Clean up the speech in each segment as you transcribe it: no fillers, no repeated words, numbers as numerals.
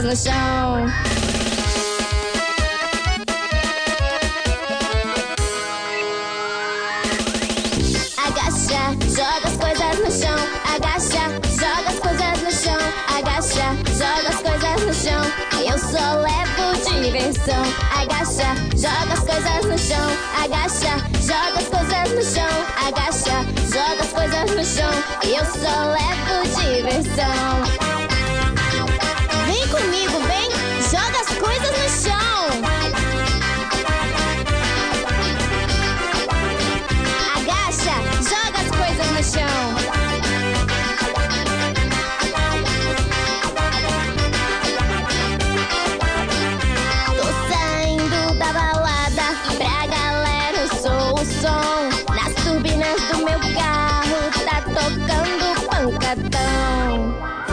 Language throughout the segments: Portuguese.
no chão. Agacha, joga as coisas no chão. Agacha, joga as coisas no chão. Agacha, joga as coisas no chão. Eu só levo diversão. Agacha, joga as coisas no chão. Agacha, joga as coisas no chão. Agacha, joga as coisas no chão. Eu só levo diversão. Vem comigo, vem, joga as coisas no chão. Agacha, joga as coisas no chão. Tô saindo da balada, pra galera eu sou o som. Nas turbinas do meu carro tá tocando pancadão.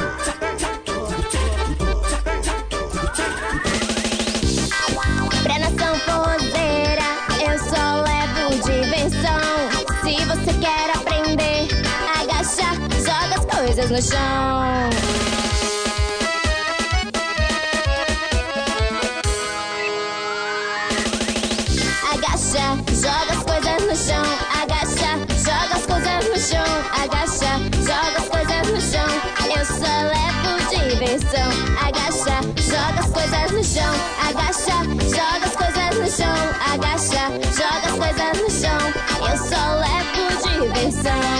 Pra nação forrozeira eu só levo diversão. Se você quer aprender, agacha, joga as coisas no chão. Agacha, joga as coisas no chão. Agacha, joga as coisas no chão. Agacha, joga as coisas no chão. Eu só levo diversão. Agacha, joga as coisas no chão. Agacha, joga as coisas no chão. Agacha, joga as coisas no chão. Eu só levo diversão.